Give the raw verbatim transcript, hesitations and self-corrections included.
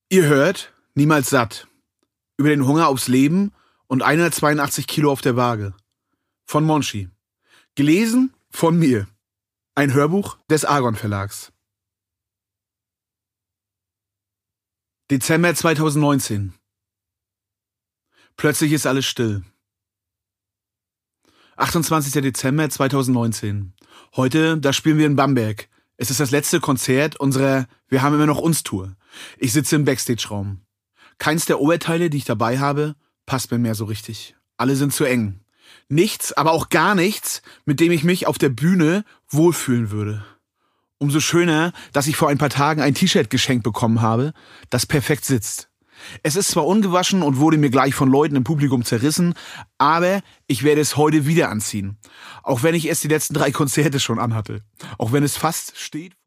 Ihr hört Niemals satt. Über den Hunger aufs Leben und hundertzweiundachtzig Kilo auf der Waage. Von Monchi. Gelesen von mir. Ein Hörbuch des Argon Verlags. Dezember zweitausendneunzehn. Plötzlich ist alles still. achtundzwanzigster Dezember zweitausendneunzehn. Heute, da spielen wir in Bamberg. Es ist das letzte Konzert unserer Wir haben immer noch uns Tour. Ich sitze im Backstage-Raum. Keins der Oberteile, die ich dabei habe, passt mir mehr so richtig. Alle sind zu eng. Nichts, aber auch gar nichts, mit dem ich mich auf der Bühne wohlfühlen würde. Umso schöner, dass ich vor ein paar Tagen ein T-Shirt geschenkt bekommen habe, das perfekt sitzt. Es ist zwar ungewaschen und wurde mir gleich von Leuten im Publikum zerrissen, aber ich werde es heute wieder anziehen. Auch wenn ich es die letzten drei Konzerte schon anhatte. Auch wenn es fast steht...